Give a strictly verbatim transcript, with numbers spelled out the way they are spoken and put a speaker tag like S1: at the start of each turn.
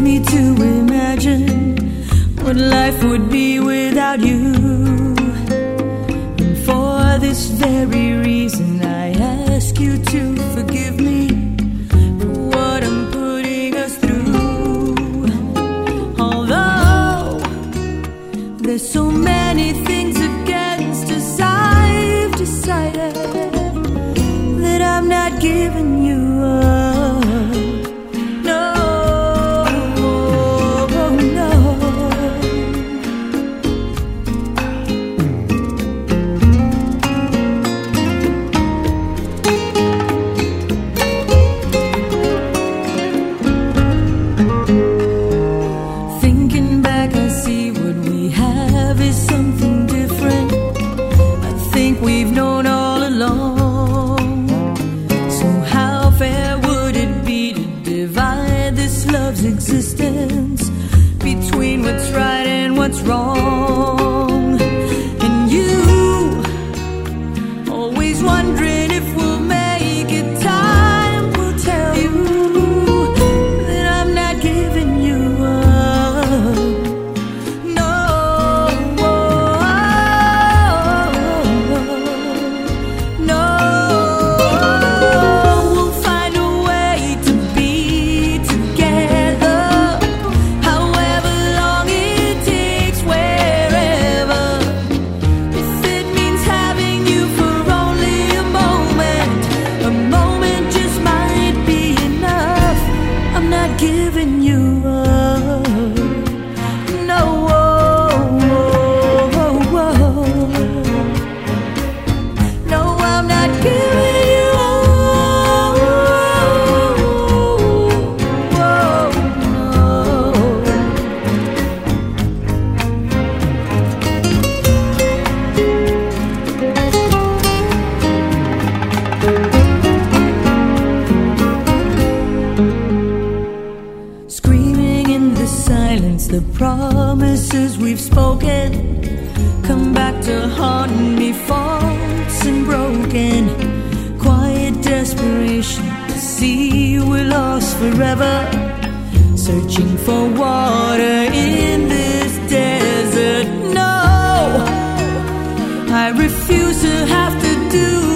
S1: me to imagine what life would be without you. And for this very reason I ask you to forgive me for what I'm putting us through. Although there's so many things against us, I've decided that I'm not giving you up. We've known all along. So how fair would it be to divide this love's existence between what's right and what's wrong? And you, always wondering if we'll make it. Time will tell you that I'm not giving you up. Giving you up. No, no, I'm not giving you up. Screaming in the silence, the promises we've spoken come back to haunt me, false and broken. Quiet desperation to see we're lost forever, searching for water in this desert. No, I refuse to have to do